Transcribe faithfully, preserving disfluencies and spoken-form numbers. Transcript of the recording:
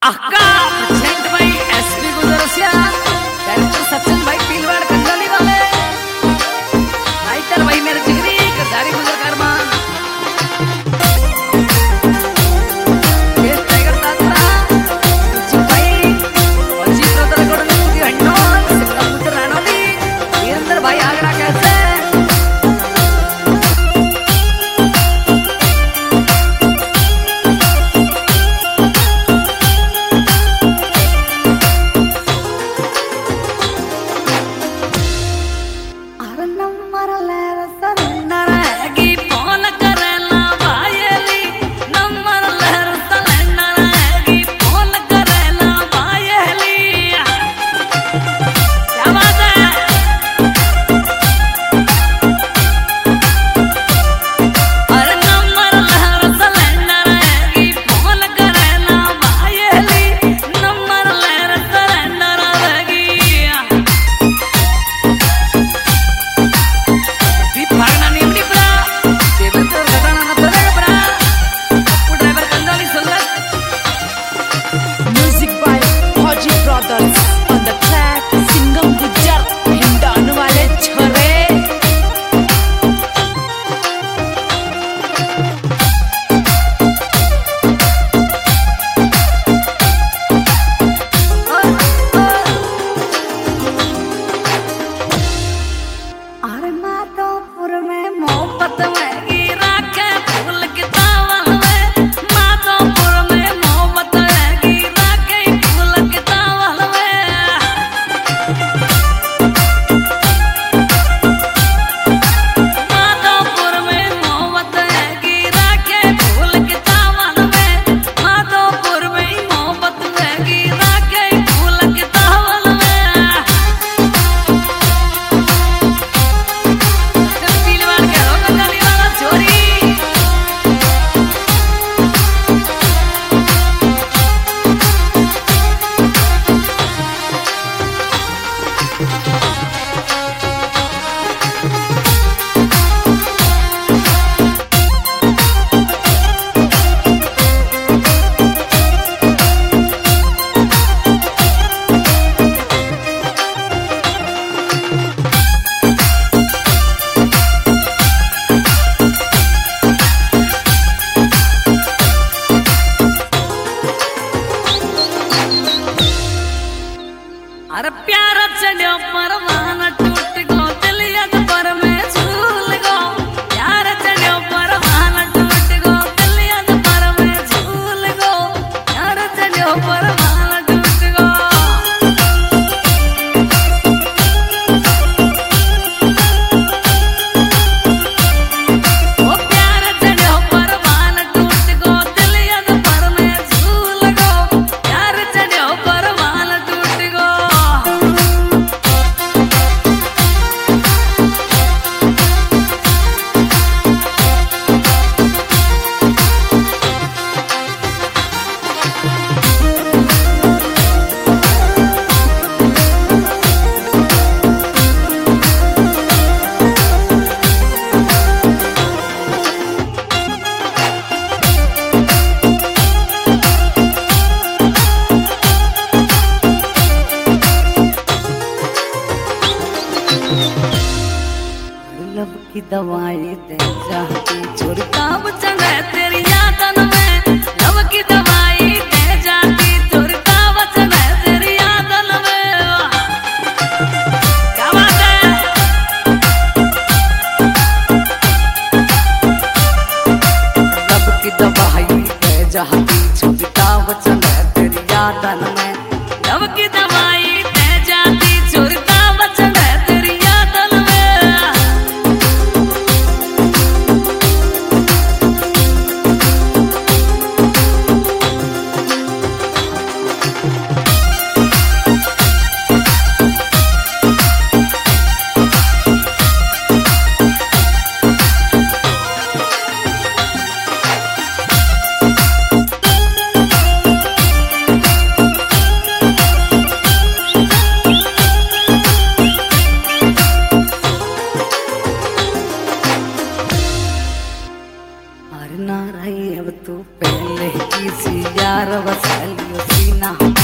अक्का प्रेसिडेंट भाई SP गुजरसिया director Sachin भाई पीलवाड़ कंगाली वाले राइटर भाई मेरे जिगरी गद्दारी गुजर कर्मा ये टाइगर तात्रा भाई वजी ब्रदर को नुदी हन्नो सिक्का पुत्र राणोदी वीरेंद्र भाई आगरा कैसे अरे प्यारा चढ़ो परवाना टूट गो दिल यद पर में झूल गो प्यार चढ़ो परवाना टूट गो दिल यद पर में झूल गो प्यार चढ़ो परवाना टूट गो ओ प्यार चढ़ो परवाना टूट गो दिल यद पर में झूल गो प्यार चढ़ो परवाना टूट गो लब की दवाई दे जाती चोरता बचन है तेरी यादन में लब की दवाई दे जाती चोरता बचन है तेरी यादन में क्या बात है लब की दवाई दे जाती चोरता बचन है तेरी यादन में लब की दवाई दे जाती चोरता बचन है तेरी यादन में लेकी सी यार बसा लियो सीना